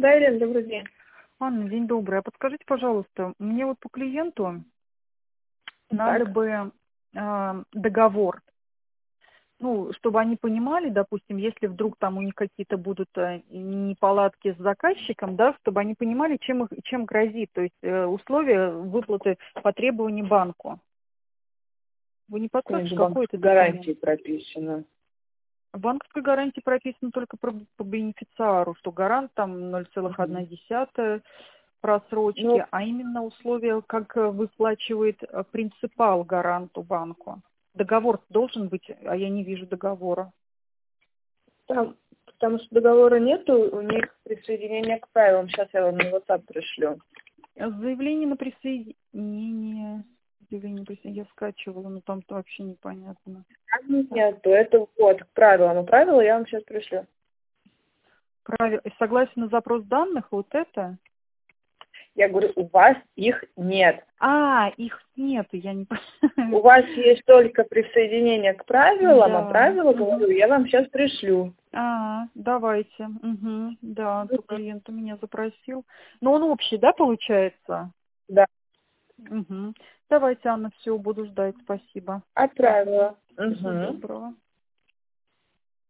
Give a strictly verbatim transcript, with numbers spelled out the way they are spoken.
Да, Елена, добрый день. Анна, день добрый. А подскажите, пожалуйста, мне вот по клиенту надо Так, бы э, договор, ну, чтобы они понимали, допустим, если вдруг там у них какие-то будут э, неполадки с заказчиком, да, чтобы они понимали, чем, их, чем грозит, то есть э, условия выплаты по требованию банку. Вы не подскажете, конечно, какой это банковской гарантии документ? прописано. В банковской гарантии прописано только про, по бенефициару, что гарант там ноль целых одна Мгм. десятая Ну, просрочки, а именно условия, как э, выплачивает э, принципал гаранту банку. Договор должен быть, а я не вижу договора. там, потому что договора нету, у них присоединение к правилам. Сейчас я вам на WhatsApp пришлю. Заявление на присоединение, заявление на присоединение я скачивала, но там-то вообще непонятно. Там Так, нету, это вот к правилам. А правила я вам сейчас пришлю. правило, согласен на запрос данных, вот это? Я говорю, у вас их нет. А, их нету, я не У понимаю. вас есть только присоединение к правилам, а Да. правила, Мгм. говорю, я вам сейчас пришлю. А, давайте. Мгм. Да, то клиент у меня запросил. Но он общий, да, получается? Да, Угу. Давайте, Анна, все, буду ждать. Спасибо. отправила. Всего Угу. доброго.